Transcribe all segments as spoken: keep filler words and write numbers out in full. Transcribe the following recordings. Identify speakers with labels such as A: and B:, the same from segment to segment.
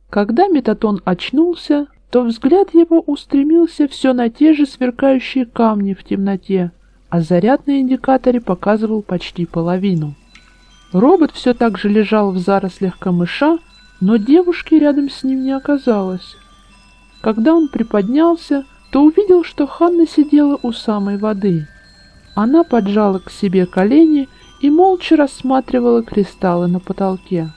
A: Когда Метатон очнулся, то взгляд его устремился все на те же сверкающие камни в темноте, а заряд на индикаторе показывал почти половину. Робот все так же лежал в зарослях камыша, но девушки рядом с ним не оказалось. Когда он приподнялся, то увидел, что Ханна сидела у самой воды. Она поджала к себе колени и молча рассматривала кристаллы на потолке.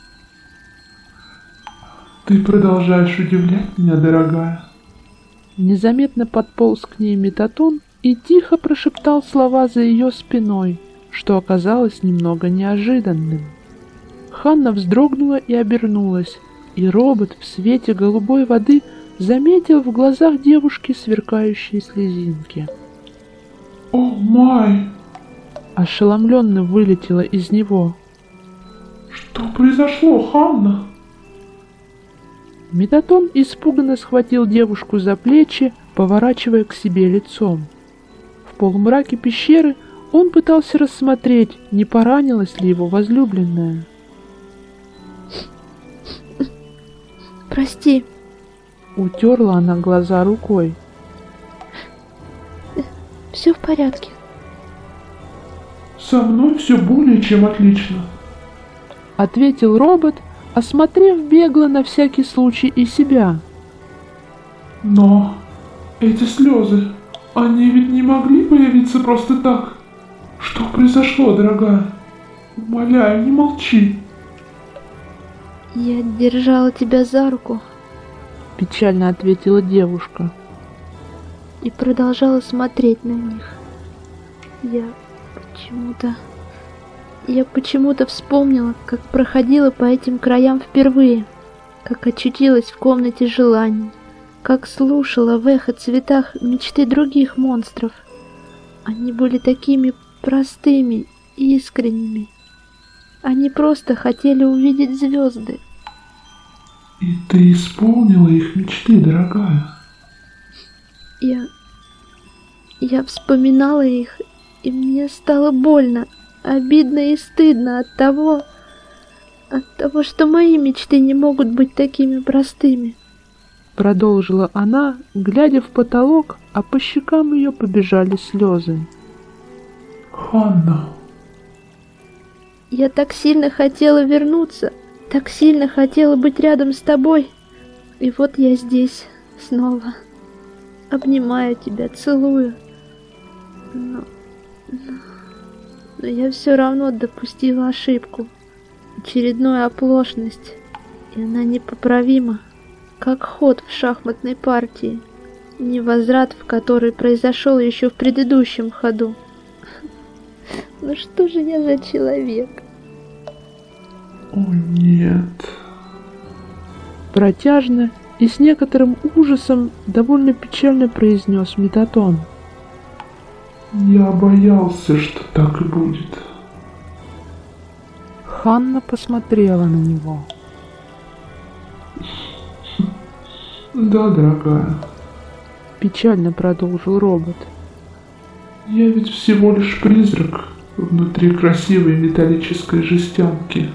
B: «Ты продолжаешь удивлять меня, дорогая».
A: Незаметно подполз к ней Метатон и тихо прошептал слова за ее спиной, что оказалось немного неожиданным. Ханна вздрогнула и обернулась, и робот в свете голубой воды заметил в глазах девушки сверкающие слезинки.
B: «О, май!»
A: Ошеломленно вылетело из него.
B: «Что произошло, Ханна?»
A: Метатон испуганно схватил девушку за плечи, поворачивая к себе лицом. В полумраке пещеры он пытался рассмотреть, не поранилась ли его возлюбленная.
C: «Прости», —
A: утерла она глаза рукой.
C: «Все в порядке».
B: «Со мной все более чем отлично»,
A: — ответил робот, осмотрев бегло на всякий случай и себя.
B: «Но эти слезы, они ведь не могли появиться просто так. Что произошло, дорогая? Умоляю, не молчи».
C: «Я держала тебя за руку»,
A: — печально ответила девушка.
C: «И продолжала смотреть на них. Я почему-то... Я почему-то вспомнила, как проходила по этим краям впервые, как очутилась в комнате желаний, как слушала в эхо цветах мечты других монстров. Они были такими простыми и искренними. Они просто хотели увидеть звезды».
B: «И ты исполнила их мечты, дорогая?»
C: Я... Я вспоминала их, и мне стало больно, обидно и стыдно от того... От того, что мои мечты не могут быть такими простыми.
A: Продолжила она, глядя в потолок, а по щекам ее побежали слезы.
B: «Ханна...»
C: Я так сильно хотела вернуться, так сильно хотела быть рядом с тобой. И вот я здесь снова. Обнимаю тебя, целую. Но... Но я все равно допустила ошибку. Очередную оплошность. И она непоправима, как ход в шахматной партии. Невозврат, в который произошел еще в предыдущем ходу. Ну что же я за человек?
B: «О, нет...»
A: Протяжно и с некоторым ужасом довольно печально произнес Метатон.
B: «Я боялся, что так и будет».
A: Ханна посмотрела на него.
B: «Да, дорогая»,
A: — печально продолжил робот.
B: «Я ведь всего лишь призрак внутри красивой металлической жестянки.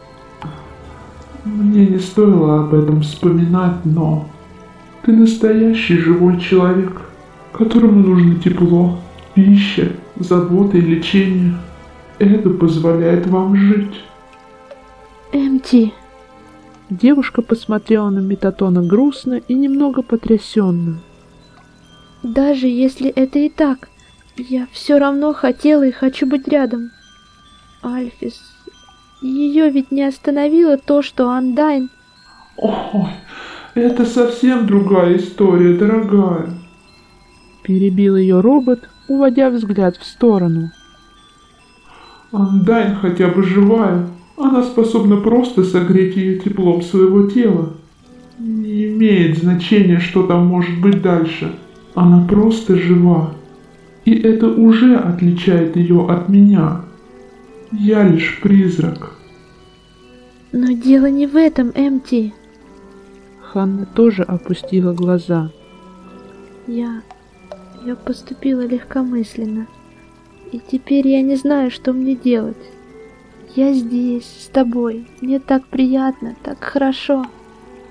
B: Мне не стоило об этом вспоминать, но ты настоящий живой человек, которому нужно тепло, пища, забота и лечение. Это позволяет вам жить».
C: эм ти.
A: Девушка посмотрела на Метатона грустно и немного потрясенно.
C: Даже если это и так, я все равно хотела и хочу быть рядом. Альфис, ее ведь не остановило то, что Андайн...
B: «Ой, это совсем другая история, дорогая», —
A: перебил ее робот, уводя взгляд в сторону.
B: «Андайн хотя бы живая. Она способна просто согреть ее теплом своего тела. Не имеет значения, что там может быть дальше. Она просто жива. И это уже отличает ее от меня. Я лишь призрак».
C: Но дело не в этом, эм ти.
A: Ханна тоже опустила глаза.
C: Я... Я поступила легкомысленно. И теперь я не знаю, что мне делать. Я здесь, с тобой. Мне так приятно, так хорошо.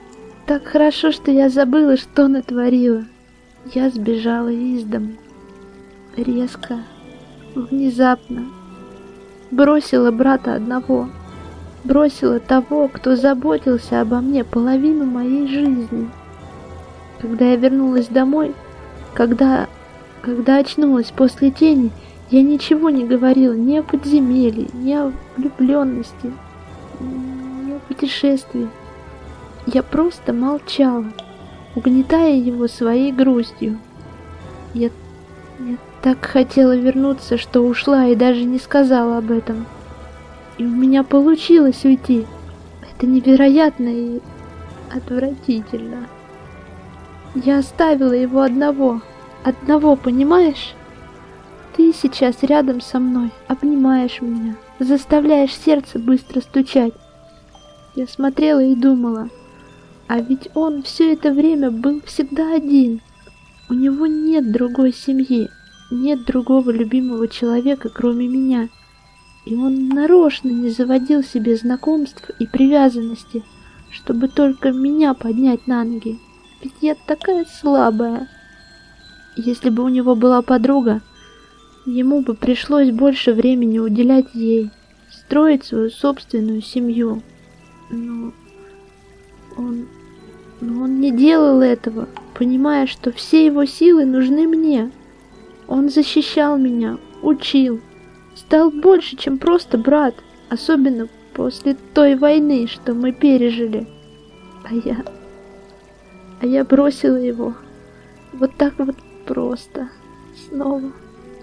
C: так хорошо, что я забыла, что натворила. Я сбежала из дому. Резко, внезапно. Бросила брата одного. Бросила того, кто заботился обо мне половину моей жизни. Когда я вернулась домой, когда, когда очнулась после тени, я ничего не говорила ни о подземелье, ни о влюбленности, ни о путешествии. Я просто молчала, угнетая его своей грустью. Я, я так хотела вернуться, что ушла и даже не сказала об этом. И у меня получилось уйти. Это невероятно и отвратительно. Я оставила его одного. Одного, понимаешь? Ты сейчас рядом со мной, обнимаешь меня, заставляешь сердце быстро стучать. Я смотрела и думала, а ведь он все это время был всегда один. У него нет другой семьи, нет другого любимого человека, кроме меня. И он нарочно не заводил себе знакомств и привязанности, чтобы только меня поднять на ноги. Ведь я такая слабая. Если бы у него была подруга, ему бы пришлось больше времени уделять ей, строить свою собственную семью. Но он, но он не делал этого, понимая, что все его силы нужны мне. Он защищал меня, учил, стал больше, чем просто брат, особенно после той войны, что мы пережили. А я... А я бросила его. Вот так вот просто. Снова.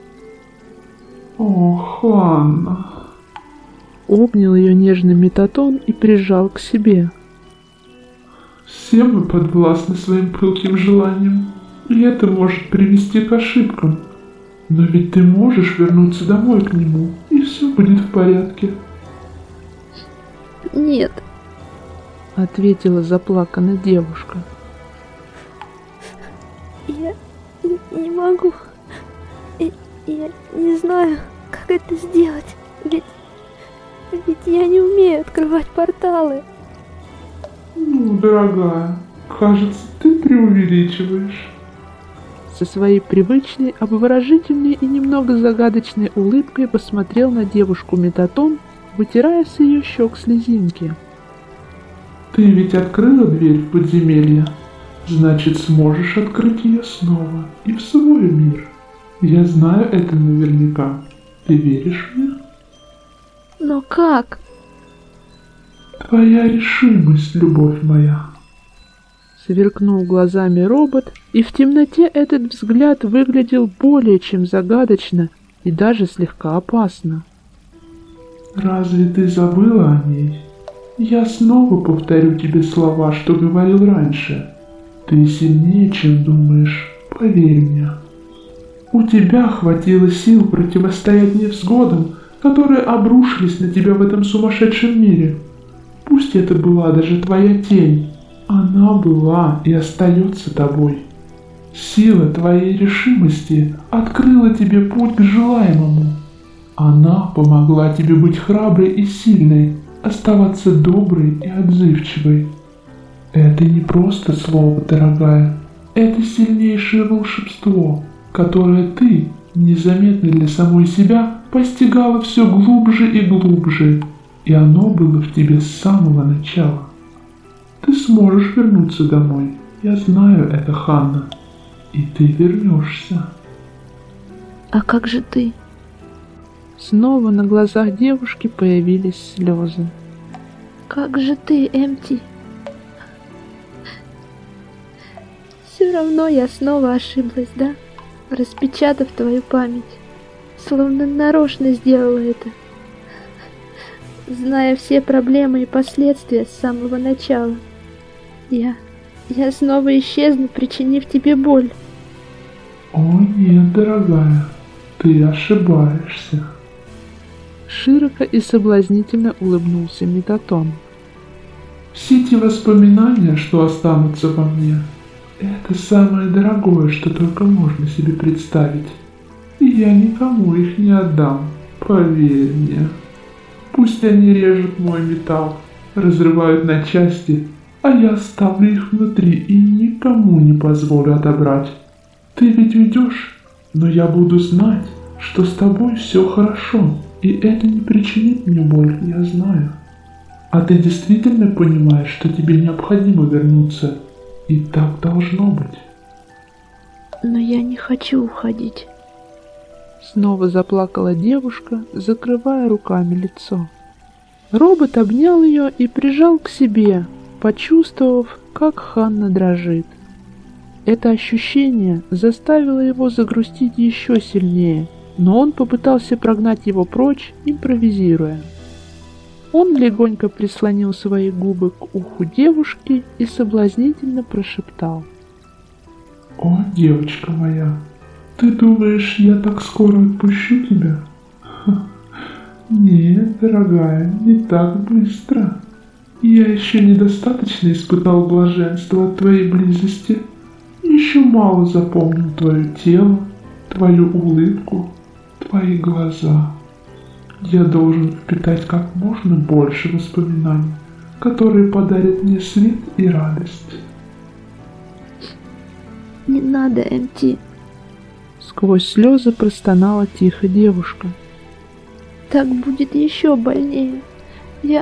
B: О, Ханна.
A: Обнял ее нежный Метатон и прижал к себе.
B: Все мы подвластны своим пылким желаниям, и это может привести к ошибкам. Но ведь ты можешь вернуться домой к нему, и все будет в порядке.
C: Нет,
A: ответила заплаканная девушка.
C: Я не могу. И я не знаю, как это сделать. Ведь, ведь я не умею открывать порталы.
B: Ну, дорогая, кажется, ты преувеличиваешь.
A: Со своей привычной, обворожительной и немного загадочной улыбкой посмотрел на девушку Метатон, вытирая с ее щек слезинки.
B: Ты ведь открыла дверь в подземелье, значит, сможешь открыть ее снова и в свой мир. Я знаю это наверняка. Ты веришь мне?
C: Но как?
B: Твоя решимость, любовь моя.
A: Сверкнул глазами робот, и в темноте этот взгляд выглядел более чем загадочно и даже слегка опасно.
B: Разве ты забыла о ней? Я снова повторю тебе слова, что говорил раньше. Ты сильнее, чем думаешь, поверь мне. У тебя хватило сил противостоять невзгодам, которые обрушились на тебя в этом сумасшедшем мире. Пусть это была даже твоя тень, она была и остается тобой. Сила твоей решимости открыла тебе путь к желаемому. Она помогла тебе быть храброй и сильной, оставаться доброй и отзывчивой. Это не просто слово, дорогая, это сильнейшее волшебство, которое ты, незаметно для самой себя, постигала все глубже и глубже, и оно было в тебе с самого начала. Ты сможешь вернуться домой, я знаю это, Ханна, и ты вернешься.
C: А как же ты?
A: Снова на глазах девушки появились слезы.
C: Как же ты, Эмти? Все равно я снова ошиблась, да? Распечатав твою память. Словно нарочно сделала это. Зная все проблемы и последствия с самого начала. Я... Я снова исчезну, причинив тебе боль.
B: О нет, дорогая, ты ошибаешься.
A: Широко и соблазнительно улыбнулся Метатон.
B: Все те воспоминания, что останутся во мне, это самое дорогое, что только можно себе представить. И я никому их не отдам, поверь мне. Пусть они режут мой металл, разрывают на части, а я оставлю их внутри и никому не позволю отобрать. Ты ведь уйдешь, но я буду знать, что с тобой все хорошо, и это не причинит мне боль, я знаю. А ты действительно понимаешь, что тебе необходимо вернуться, и так должно быть.
C: Но я не хочу уходить.
A: Снова заплакала девушка, закрывая руками лицо. Робот обнял ее и прижал к себе, почувствовав, как Ханна дрожит. Это ощущение заставило его загрустить еще сильнее, но он попытался прогнать его прочь, импровизируя. Он легонько прислонил свои губы к уху девушки и соблазнительно прошептал:
B: «О, девочка моя, ты думаешь, я так скоро отпущу тебя? Ха. Нет, дорогая, не так быстро. Я еще недостаточно испытал блаженство от твоей близости. Еще мало запомнил твое тело, твою улыбку, твои глаза. Я должен впитать как можно больше воспоминаний, которые подарят мне свет и радость».
C: Не надо, МТ.
A: Сквозь слезы простонала тихо девушка.
C: Так будет еще больнее. Я...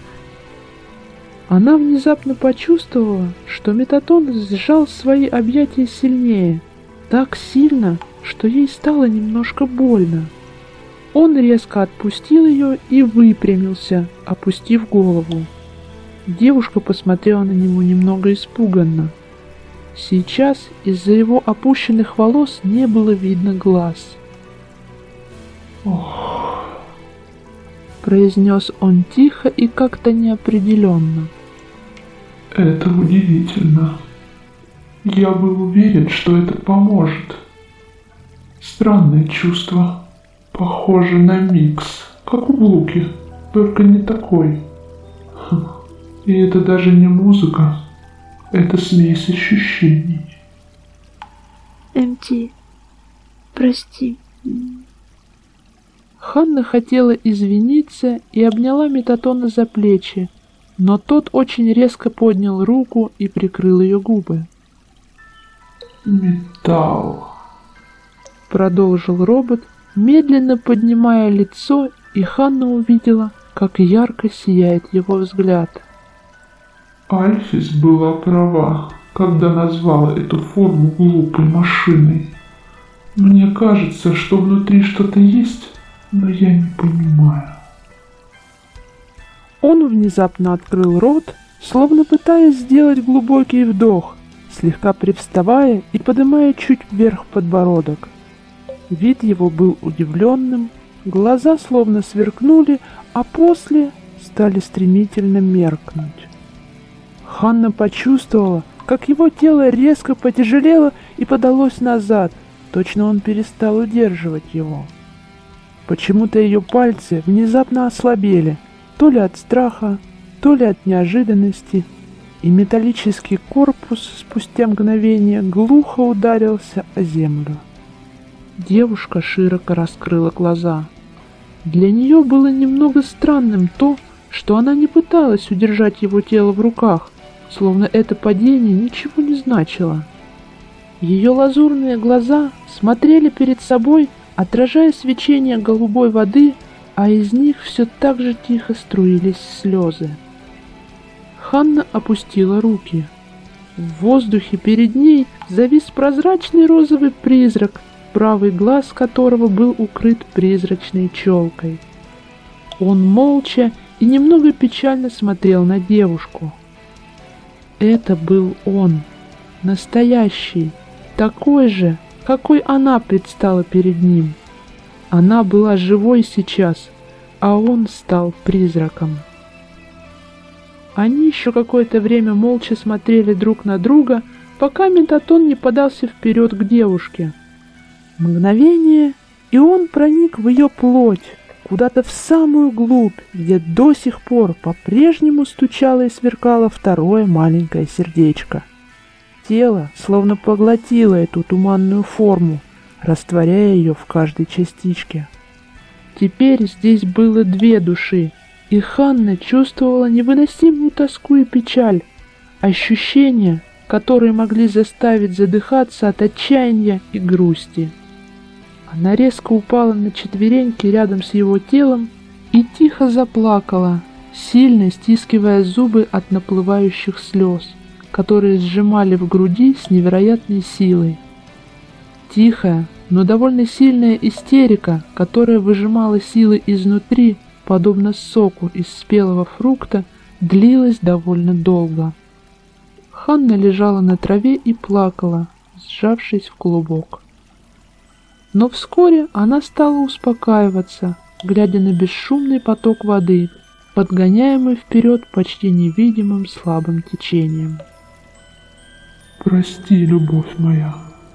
A: Она внезапно почувствовала, что Метатон сжал свои объятия сильнее, так сильно, что ей стало немножко больно. Он резко отпустил ее и выпрямился, опустив голову. Девушка посмотрела на него немного испуганно. Сейчас из-за его опущенных волос не было видно глаз.
B: «Ох»,
A: — произнес он тихо и как-то неопределенно.
B: «Это удивительно. Я был уверен, что это поможет. Странное чувство. Похоже на микс, как у Блуки, только не такой. И это даже не музыка, это смесь ощущений».
C: МТ, прости.
A: Ханна хотела извиниться и обняла Метатона за плечи, но тот очень резко поднял руку и прикрыл ее губы.
B: «Металл»,
A: — продолжил робот, медленно поднимая лицо, и Ханна увидела, как ярко сияет его взгляд.
B: Альфис была права, когда назвала эту форму глупой машиной. Мне кажется, что внутри что-то есть, но я не понимаю.
A: Он внезапно открыл рот, словно пытаясь сделать глубокий вдох, слегка привставая и поднимая чуть вверх подбородок. Вид его был удивленным, глаза словно сверкнули, а после стали стремительно меркнуть. Ханна почувствовала, как его тело резко потяжелело и подалось назад, точно он перестал удерживать его. Почему-то ее пальцы внезапно ослабели, то ли от страха, то ли от неожиданности, и металлический корпус спустя мгновение глухо ударился о землю. Девушка широко раскрыла глаза. Для нее было немного странным то, что она не пыталась удержать его тело в руках, словно это падение ничего не значило. Ее лазурные глаза смотрели перед собой, отражая свечение голубой воды, а из них все так же тихо струились слезы. Ханна опустила руки. В воздухе перед ней завис прозрачный розовый призрак, правый глаз которого был укрыт призрачной челкой. Он молча и немного печально смотрел на девушку. Это был он, настоящий, такой же, какой она предстала перед ним. Она была живой сейчас, а он стал призраком. Они еще какое-то время молча смотрели друг на друга, пока Метатон не подался вперед к девушке. Мгновение, и он проник в ее плоть, куда-то в самую глубь, где до сих пор по-прежнему стучало и сверкало второе маленькое сердечко. Тело словно поглотило эту туманную форму, растворяя ее в каждой частичке. Теперь здесь было две души, и Ханна чувствовала невыносимую тоску и печаль, ощущения, которые могли заставить задыхаться от отчаяния и грусти. Она резко упала на четвереньки рядом с его телом и тихо заплакала, сильно стискивая зубы от наплывающих слез, которые сжимали в груди с невероятной силой. Тихая, но довольно сильная истерика, которая выжимала силы изнутри, подобно соку из спелого фрукта, длилась довольно долго. Ханна лежала на траве и плакала, сжавшись в клубок. Но вскоре она стала успокаиваться, глядя на бесшумный поток воды, подгоняемый вперед почти невидимым слабым течением.
B: «Прости, любовь моя!»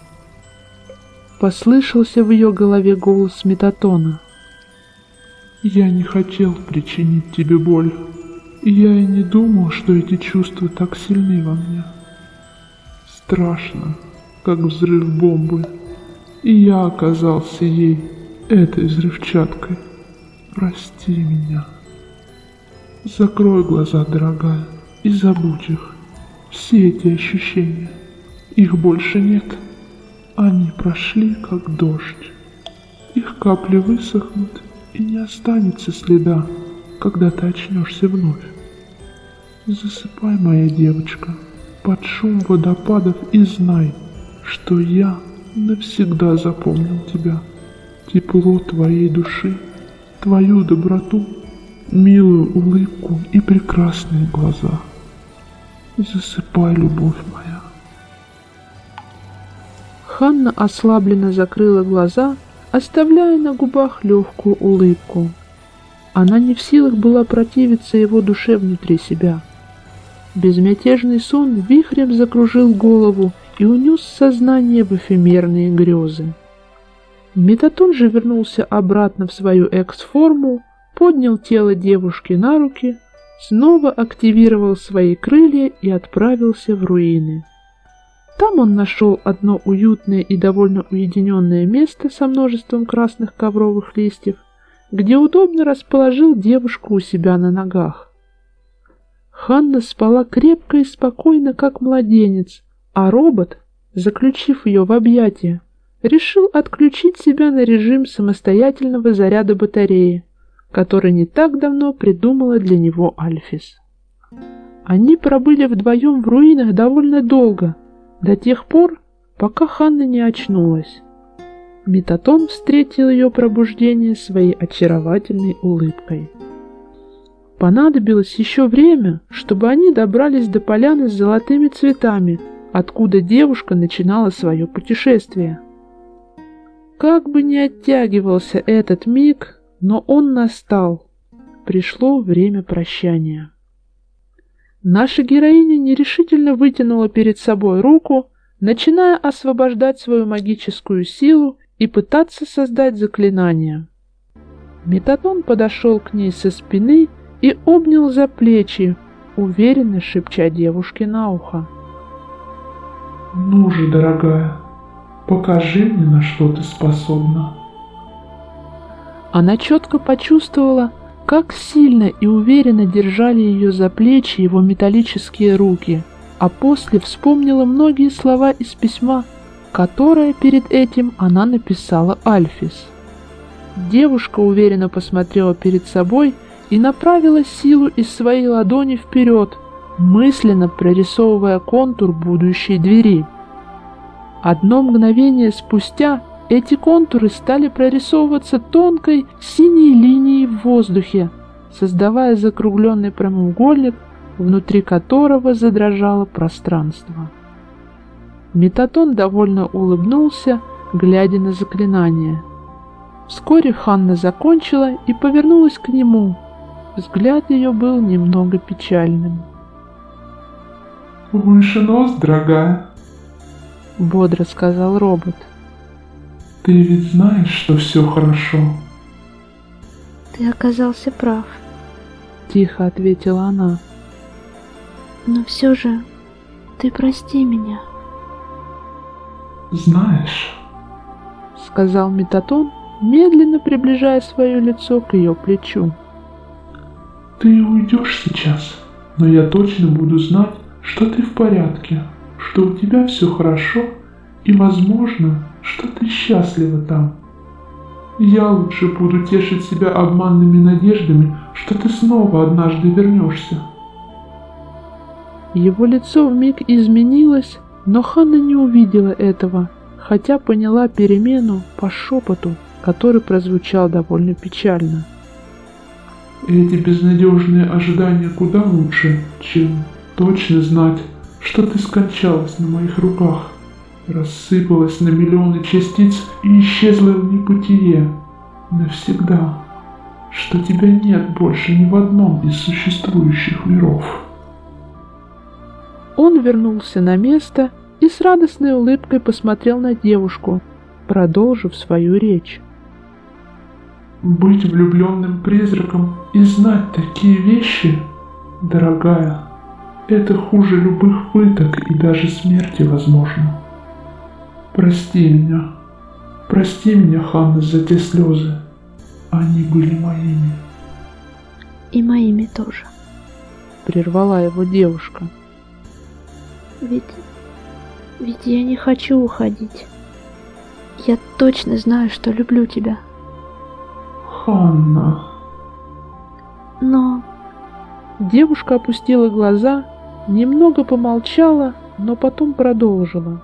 A: Послышался в ее голове голос Метатона.
B: «Я не хотел причинить тебе боль, и я и не думал, что эти чувства так сильны во мне. Страшно, как взрыв бомбы, и я оказался ей, этой взрывчаткой. Прости меня. Закрой глаза, дорогая, и забудь их. Все эти ощущения. Их больше нет. Они прошли, как дождь. Их капли высохнут, и не останется следа, когда ты очнешься вновь. Засыпай, моя девочка, под шум водопадов и знай, что я навсегда запомнил тебя, тепло твоей души, твою доброту, милую улыбку и прекрасные глаза. Засыпай, любовь моя.
A: Ханна ослабленно закрыла глаза, оставляя на губах легкую улыбку. Она не в силах была противиться его душе внутри себя. Безмятежный сон вихрем закружил голову и унес сознание в эфемерные грезы. Метатон же вернулся обратно в свою экс-форму, поднял тело девушки на руки, снова активировал свои крылья и отправился в руины. Там он нашел одно уютное и довольно уединенное место со множеством красных ковровых листьев, где удобно расположил девушку у себя на ногах. Ханна спала крепко и спокойно, как младенец, а робот, заключив ее в объятия, решил отключить себя на режим самостоятельного заряда батареи, который не так давно придумала для него Альфис. Они пробыли вдвоем в руинах довольно долго, до тех пор, пока Ханна не очнулась. Метатон встретил ее пробуждение своей очаровательной улыбкой. Понадобилось еще время, чтобы они добрались до поляны с золотыми цветами, откуда девушка начинала свое путешествие. Как бы ни оттягивался этот миг, но он настал. Пришло время прощания. Наша героиня нерешительно вытянула перед собой руку, начиная освобождать свою магическую силу и пытаться создать заклинание. Метатон подошел к ней со спины и обнял за плечи, уверенно шепча девушке на ухо.
B: «Ну же, дорогая, покажи мне, на что ты способна».
A: Она четко почувствовала, как сильно и уверенно держали ее за плечи его металлические руки, а после вспомнила многие слова из письма, которое перед этим она написала Альфис. Девушка уверенно посмотрела перед собой и направила силу из своей ладони вперед, мысленно прорисовывая контур будущей двери. Одно мгновение спустя эти контуры стали прорисовываться тонкой синей линией в воздухе, создавая закругленный прямоугольник, внутри которого задрожало пространство. Метатон довольно улыбнулся, глядя на заклинание. Вскоре Ханна закончила и повернулась к нему. Взгляд ее был немного печальным.
B: «Выше нос, дорогая»,
A: — бодро сказал робот.
B: «Ты ведь знаешь, что все хорошо».
C: Ты оказался прав.
A: Тихо ответила она.
C: Но все же ты прости меня.
B: «Знаешь»,
A: — сказал Метатон, медленно приближая свое лицо к ее плечу.
B: «Ты уйдешь сейчас, но я точно буду знать, что ты в порядке, что у тебя все хорошо и, возможно, что ты счастлива там. Я лучше буду тешить себя обманными надеждами, что ты снова однажды вернешься.
A: Его лицо вмиг изменилось, но Ханна не увидела этого, хотя поняла перемену по шепоту, который прозвучал довольно печально.
B: Эти безнадежные ожидания куда лучше, чем точно знать, что ты скончалась на моих руках, рассыпалась на миллионы частиц и исчезла в небытие навсегда, что тебя нет больше ни в одном из существующих миров.
A: Он вернулся на место и с радостной улыбкой посмотрел на девушку, продолжив свою речь.
B: Быть влюбленным призраком и знать такие вещи, дорогая, это хуже любых пыток и даже смерти, возможно. Прости меня, прости меня, Ханна, за те слезы. Они были моими.
C: И моими тоже.
A: Прервала его девушка.
C: Ведь... ведь я не хочу уходить. Я точно знаю, что люблю тебя.
B: Ханна.
C: Но...
A: Девушка опустила глаза, немного помолчала, но потом продолжила.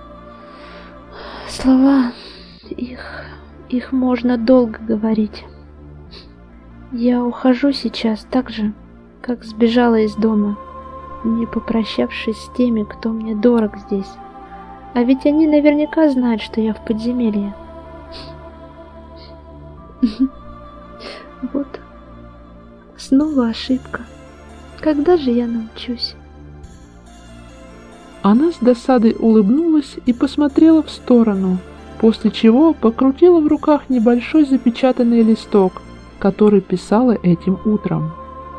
C: Слова, их... их можно долго говорить. Я ухожу сейчас так же, как сбежала из дома, не попрощавшись с теми, кто мне дорог здесь. А ведь они наверняка знают, что я в подземелье. Вот. Снова ошибка. Когда же я научусь?
A: Она с досадой улыбнулась и посмотрела в сторону, после чего покрутила в руках небольшой запечатанный листок, который писала этим утром.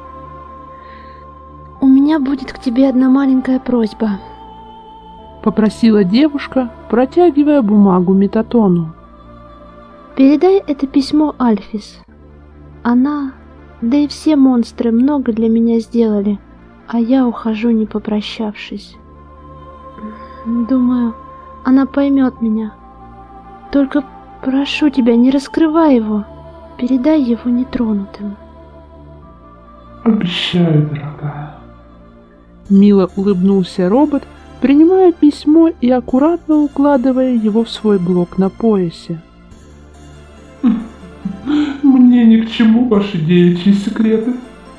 C: «У меня будет к тебе одна маленькая просьба», —
A: попросила девушка, протягивая бумагу Метатону.
C: «Передай это письмо Альфис. Она, да и все монстры много для меня сделали, а я ухожу, не попрощавшись. Думаю, она поймет меня. Только прошу тебя, не раскрывай его, передай его нетронутым».
B: Обещаю, дорогая.
A: Мило улыбнулся робот, принимая письмо и аккуратно укладывая его в свой блок на поясе.
B: Мне ни к чему ваши девичьи секреты.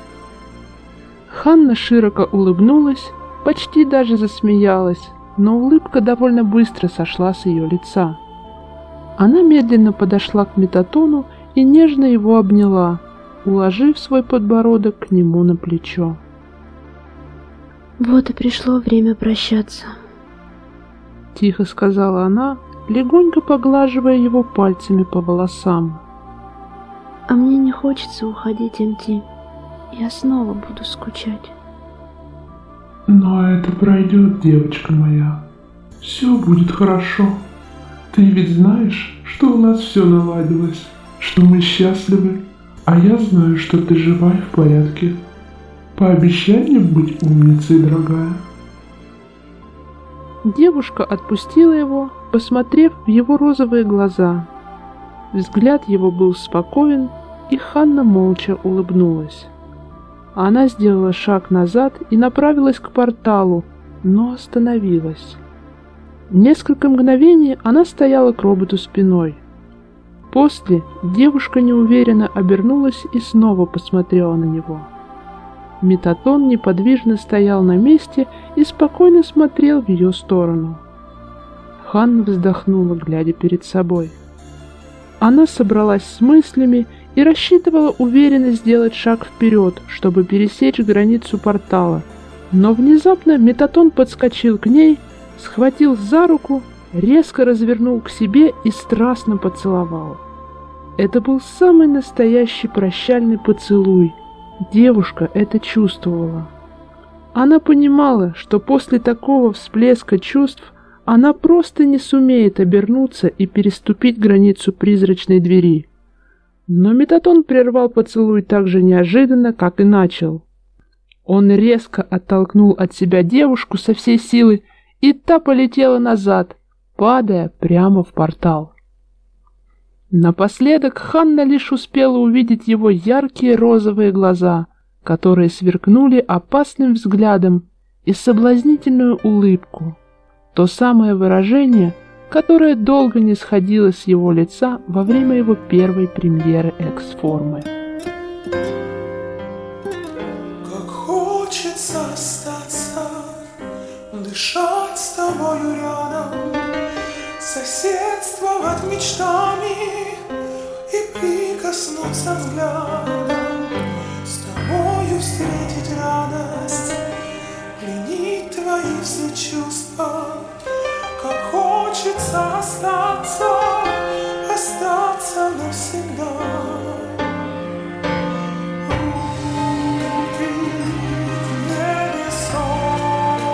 A: Ханна широко улыбнулась, почти даже засмеялась, но улыбка довольно быстро сошла с ее лица. Она медленно подошла к Метатону и нежно его обняла, уложив свой подбородок к нему на плечо.
C: «Вот и пришло время прощаться»,
A: — тихо сказала она, легонько поглаживая его пальцами по волосам.
C: «А мне не хочется уходить, МТ. Я снова буду скучать».
B: Но это пройдет, девочка моя. Все будет хорошо. Ты ведь знаешь, что у нас все наладилось, что мы счастливы, а я знаю, что ты жива и в порядке. Пообещай мне быть умницей, дорогая.
A: Девушка отпустила его, посмотрев в его розовые глаза. Взгляд его был спокоен, и Ханна молча улыбнулась. Она сделала шаг назад и направилась к порталу, но остановилась. Несколько мгновений она стояла к роботу спиной. После девушка неуверенно обернулась и снова посмотрела на него. Метатон неподвижно стоял на месте и спокойно смотрел в ее сторону. Ханна вздохнула, глядя перед собой. Она собралась с мыслями и рассчитывала уверенно сделать шаг вперед, чтобы пересечь границу портала. Но внезапно Метатон подскочил к ней, схватил за руку, резко развернул к себе и страстно поцеловал. Это был самый настоящий прощальный поцелуй. Девушка это чувствовала. Она понимала, что после такого всплеска чувств она просто не сумеет обернуться и переступить границу призрачной двери. Но Метатон прервал поцелуй так же неожиданно, как и начал. Он резко оттолкнул от себя девушку со всей силы, и та полетела назад, падая прямо в портал. Напоследок Ханна лишь успела увидеть его яркие розовые глаза, которые сверкнули опасным взглядом, и соблазнительную улыбку, то самое выражение, которое долго не сходило с его лица во время его первой премьеры Экс-формы.
D: Как хочется остаться, дышать с тобою рядом, соседствовать мечтами и прикоснуться взглядом, с тобою встретить радость, пленить твои все чувства. Как хочется остаться, остаться навсегда. Руки к небесам,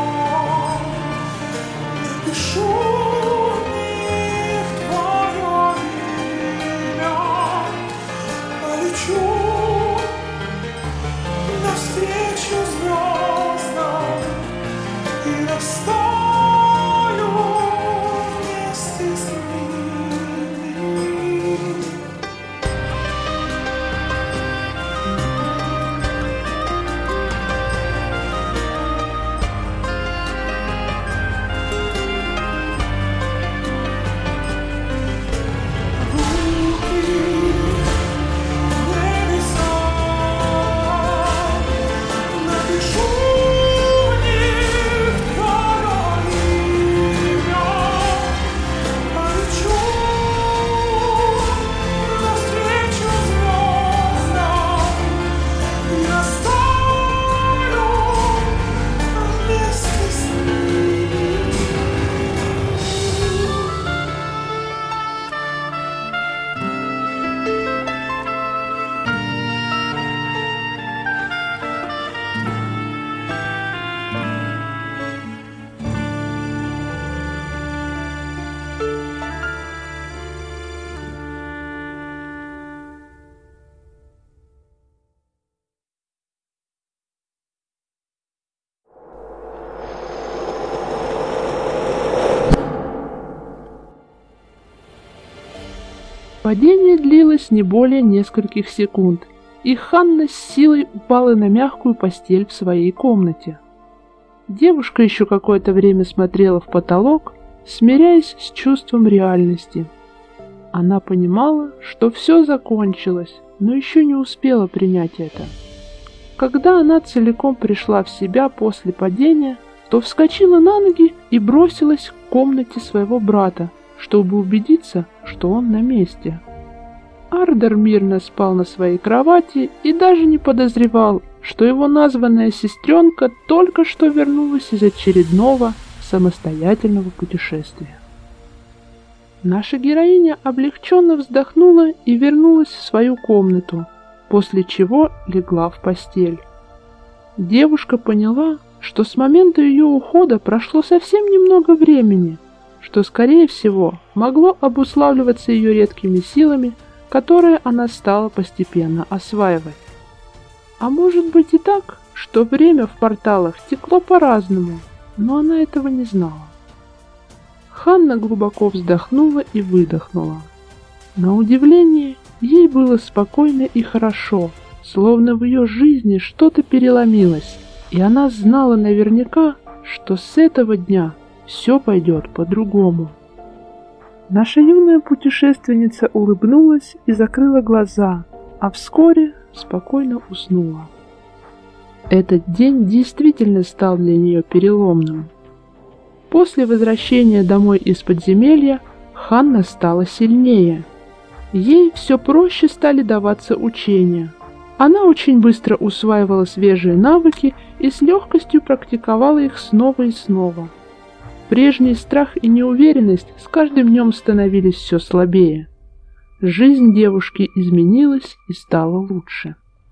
D: напишу в них твое имя, полечу навстречу звездам и растаю вместе с ними.
A: Падение длилось не более нескольких секунд, и Ханна с силой упала на мягкую постель в своей комнате. Девушка еще какое-то время смотрела в потолок, смиряясь с чувством реальности. Она понимала, что все закончилось, но еще не успела принять это. Когда она целиком пришла в себя после падения, то вскочила на ноги и бросилась к комнате своего брата, чтобы убедиться, что он на месте. Ардер мирно спал на своей кровати и даже не подозревал, что его названная сестренка только что вернулась из очередного самостоятельного путешествия. Наша героиня облегченно вздохнула и вернулась в свою комнату, после чего легла в постель. Девушка поняла, что с момента ее ухода прошло совсем немного времени, что, скорее всего, могло обуславливаться ее редкими силами, которые она стала постепенно осваивать. А может быть и так, что время в порталах текло по-разному, но она этого не знала. Ханна глубоко вздохнула и выдохнула. На удивление, ей было спокойно и хорошо, словно в ее жизни что-то переломилось, и она знала наверняка, что с этого дня все пойдет по-другому. Наша юная путешественница улыбнулась и закрыла глаза, а вскоре спокойно уснула. Этот день действительно стал для нее переломным. После возвращения домой из подземелья Ханна стала сильнее. Ей все проще стали даваться учения. Она очень быстро усваивала свежие навыки и с легкостью практиковала их снова и снова. Прежний страх и неуверенность с каждым днем становились все слабее. Жизнь девушки изменилась и стала лучше.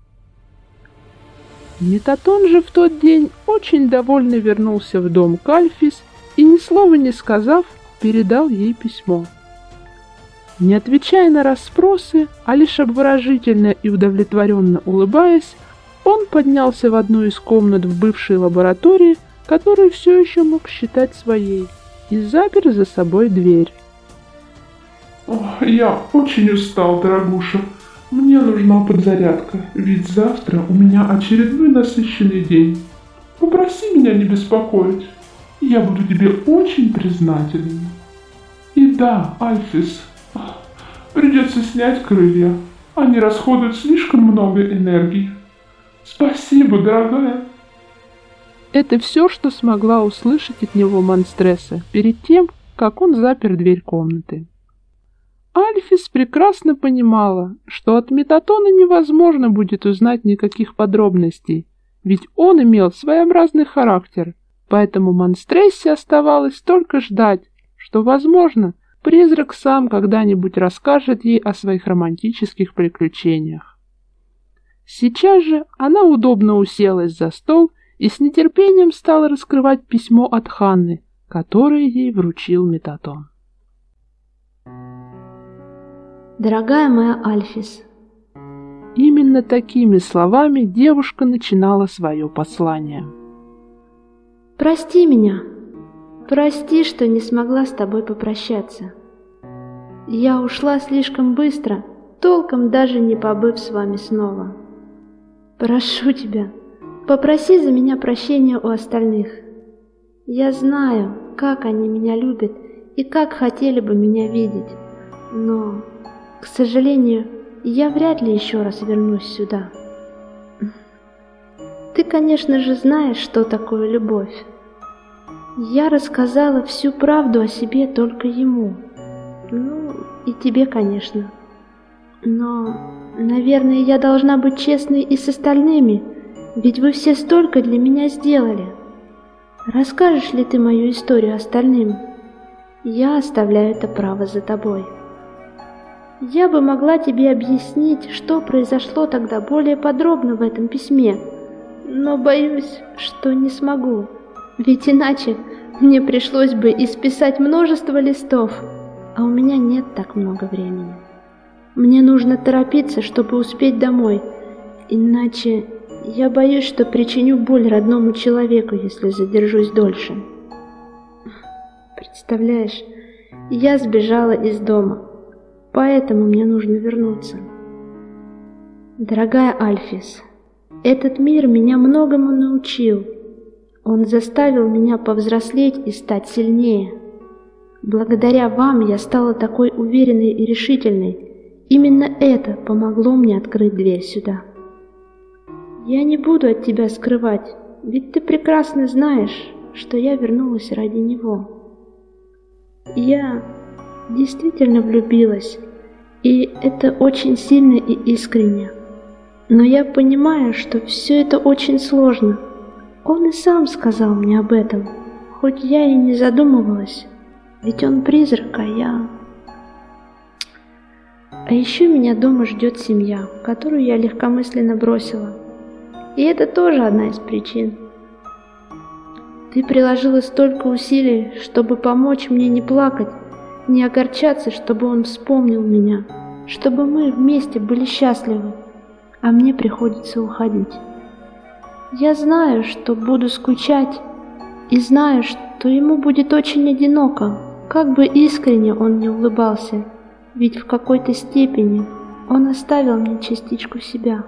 A: Метатон же в тот день очень довольно вернулся в дом Кальфис и, ни слова не сказав, передал ей письмо. Не отвечая на расспросы, а лишь обворожительно и удовлетворенно улыбаясь, Он поднялся в одну из комнат в бывшей лаборатории, которую все еще мог считать своей, и запер за собой дверь.
B: Ох, я очень устал, дорогуша. Мне нужна подзарядка, ведь завтра у меня очередной насыщенный день. Попроси меня не беспокоить. Я буду тебе очень признателен. И да, Альфис, придется снять крылья. Они расходуют слишком много энергии. Спасибо, дорогая.
A: Это все, что смогла услышать от него Монстресса перед тем, как он запер дверь комнаты. Альфис прекрасно понимала, что от Метатона невозможно будет узнать никаких подробностей, ведь он имел своеобразный характер, поэтому Монстрессе оставалось только ждать, что, возможно, призрак сам когда-нибудь расскажет ей о своих романтических приключениях. Сейчас же она удобно уселась за стол и с нетерпением стала раскрывать письмо от Ханны, которое ей вручил Метатон.
C: Дорогая моя Альфис,
A: именно такими словами девушка начинала свое послание.
C: Прости меня. Прости, что не смогла с тобой попрощаться. Я ушла слишком быстро, толком даже не побыв с вами снова. Прошу тебя, попроси за меня прощения у остальных. Я знаю, как они меня любят и как хотели бы меня видеть, но, к сожалению, я вряд ли еще раз вернусь сюда. Ты, конечно же, знаешь, что такое любовь. Я рассказала всю правду о себе только ему. Ну, и тебе, конечно. Но, наверное, я должна быть честной и с остальными, ведь вы все столько для меня сделали. Расскажешь ли ты мою историю остальным? Я оставляю это право за тобой. Я бы могла тебе объяснить, что произошло тогда более подробно в этом письме, но боюсь, что не смогу, ведь иначе мне пришлось бы исписать множество листов, а у меня нет так много времени. Мне нужно торопиться, чтобы успеть домой, иначе я боюсь, что причиню боль родному человеку, если задержусь дольше. Представляешь, я сбежала из дома, поэтому мне нужно вернуться. Дорогая Альфис, этот мир меня многому научил. Он заставил меня повзрослеть и стать сильнее. Благодаря вам я стала такой уверенной и решительной. Именно это помогло мне открыть дверь сюда. Я не буду от тебя скрывать, ведь ты прекрасно знаешь, что я вернулась ради него. Я действительно влюбилась, и это очень сильно и искренне. Но я понимаю, что все это очень сложно. Он и сам сказал мне об этом, хоть я и не задумывалась, ведь он призрак, а я... А еще меня дома ждет семья, которую я легкомысленно бросила. И это тоже одна из причин. Ты приложила столько усилий, чтобы помочь мне не плакать, не огорчаться, чтобы он вспомнил меня, чтобы мы вместе были счастливы, а мне приходится уходить. Я знаю, что буду скучать, и знаю, что ему будет очень одиноко, как бы искренне он не улыбался, ведь в какой-то степени он оставил мне частичку себя.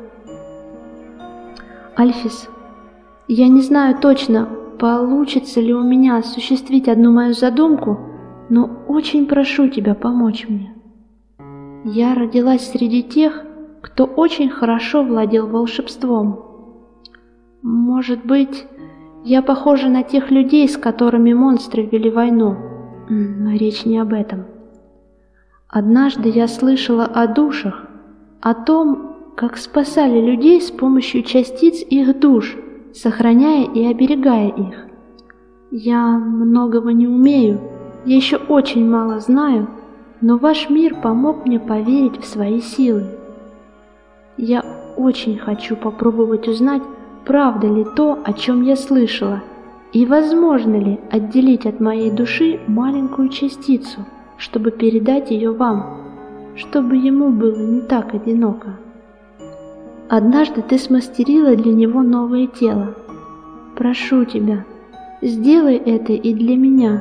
C: Альфис, я не знаю точно, получится ли у меня осуществить одну мою задумку, но очень прошу тебя помочь мне. Я родилась среди тех, кто очень хорошо владел волшебством. Может быть, я похожа на тех людей, с которыми монстры вели войну, но речь не об этом. Однажды я слышала о душах, о том, как спасали людей с помощью частиц их душ, сохраняя и оберегая их. Я многого не умею, я еще очень мало знаю, но ваш мир помог мне поверить в свои силы. Я очень хочу попробовать узнать, правда ли то, о чем я слышала, и возможно ли отделить от моей души маленькую частицу, чтобы передать ее вам, чтобы ему было не так одиноко. однажды ты смастерила для него новое тело. Прошу тебя, сделай это и для меня.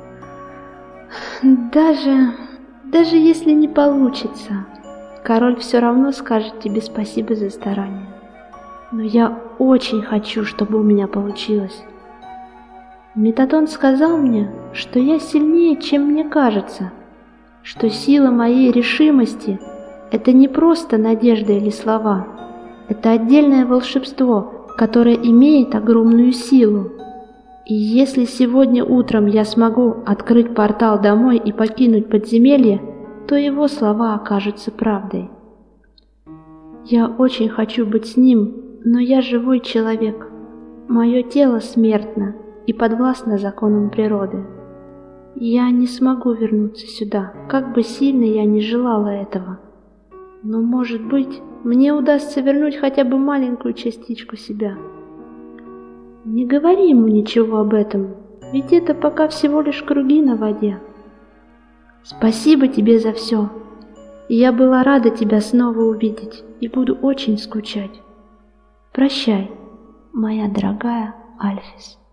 C: Даже, даже если не получится, король все равно скажет тебе спасибо за старание. Но я очень хочу, чтобы у меня получилось. Метатон сказал мне, что я сильнее, чем мне кажется, что сила моей решимости — это не просто надежда или слова, это отдельное волшебство, которое имеет огромную силу. И если сегодня утром я смогу открыть портал домой и покинуть подземелье, то его слова окажутся правдой. Я очень хочу быть с ним, но я живой человек. Мое тело смертно и подвластно законам природы. Я не смогу вернуться сюда, как бы сильно я ни желала этого. Но, может быть, мне удастся вернуть хотя бы маленькую частичку себя. Не говори ему ничего об этом, ведь это пока всего лишь круги на воде. Спасибо тебе за все. Я была рада тебя снова увидеть и буду очень скучать. Прощай, моя дорогая Альфис.